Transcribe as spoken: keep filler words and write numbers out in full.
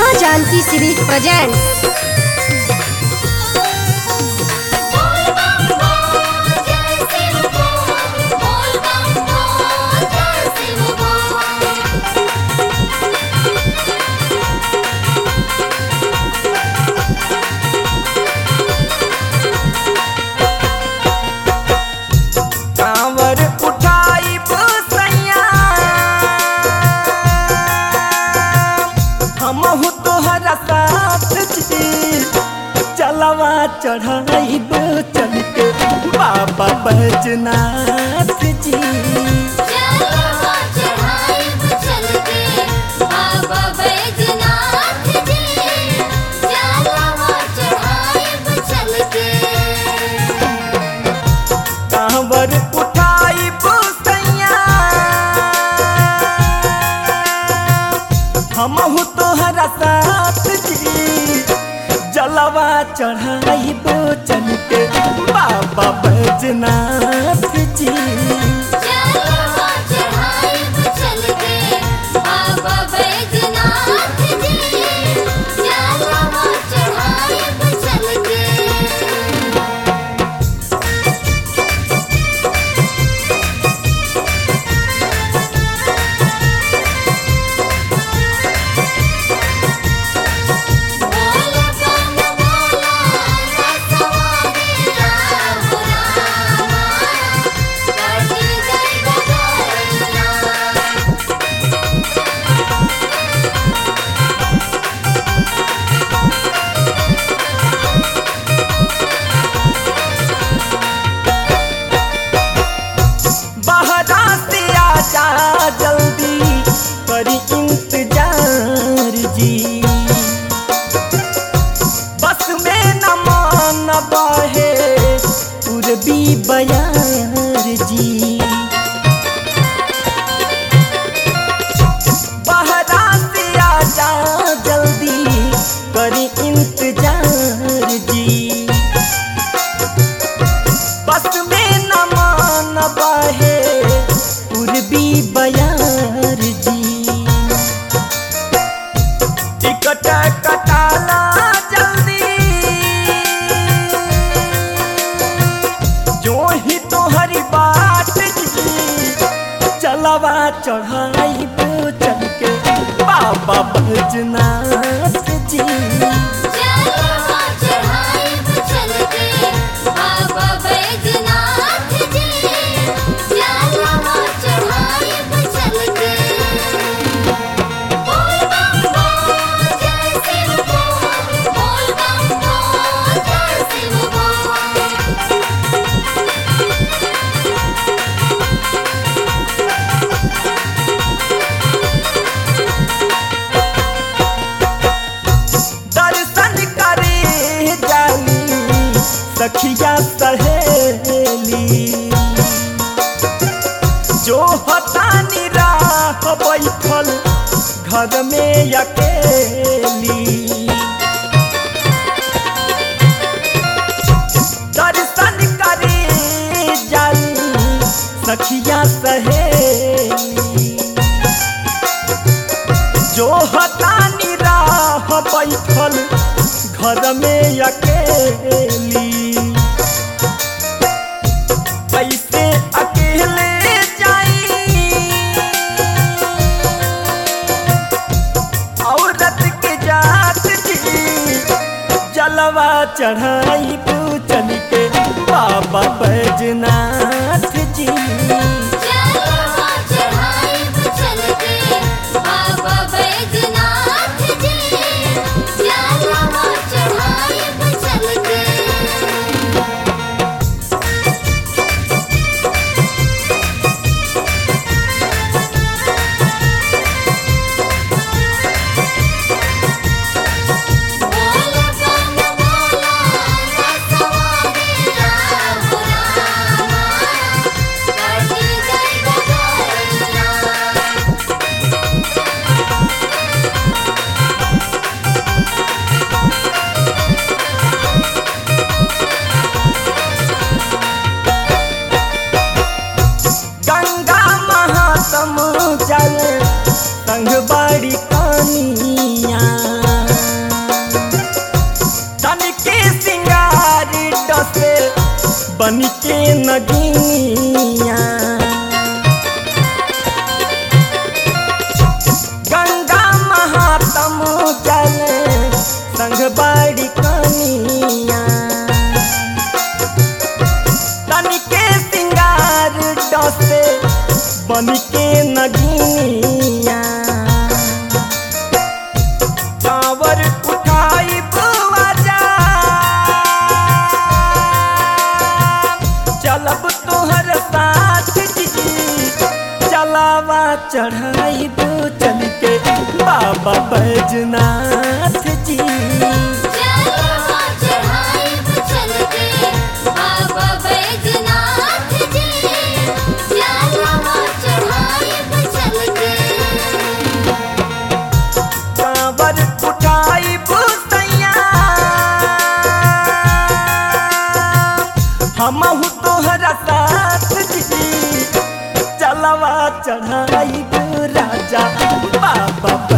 माँ Janaki series presents. कांवर उठाई बसैया हमहु तोहरा साथ जी, चलवा चढ़ाई चल के बाबा बैजनाथ जी। कांवर उठाई बसैया हमहु तोहरा साथ जी, जलवा चढ़ाई चल के बाबा बैजनाथ जी। आजा जल्दी करी इंतजार जी, बस में न मान बहे पूर्वी बयार जी। बहरा से आजा जल्दी करी इंतजार जी, बस में न मान बहे पूर्वी बयार जी। टिकट कटाला जल्दी, जो ही तोहरी बात जी, चलवा चढ़ाई चल के बाबा बैजनाथ जी। सखिया सहेली जो हतानी राह बैठल घर में अकेली, दर्शन करे जाली सखिया सहेली जो हतानी राह बैठल घर में अकेली। कैसे अकेले जाई औरत के जात जी, जलवा चढ़ाई चल के बाबा बैजनाथ जी। संग बाड़ी कानिया बन के नगीनिया गंगा महातम जल संग बाड़ी कनिया तन के सिंगार डसे बन के नगीनिया कांवर उठाई बाजा चलब तोहर साथ जी चलावा चढ़ाई दो चल के बाबा बैजनाथ जी चलावा चढ़ाई चल के बाबा बैजनाथ जी चलावा चढ़ाई चल के कांवर उठाई भूतैया हमहु तोहरा साथ जी चलवा चढ़ाई दो राजा बाबा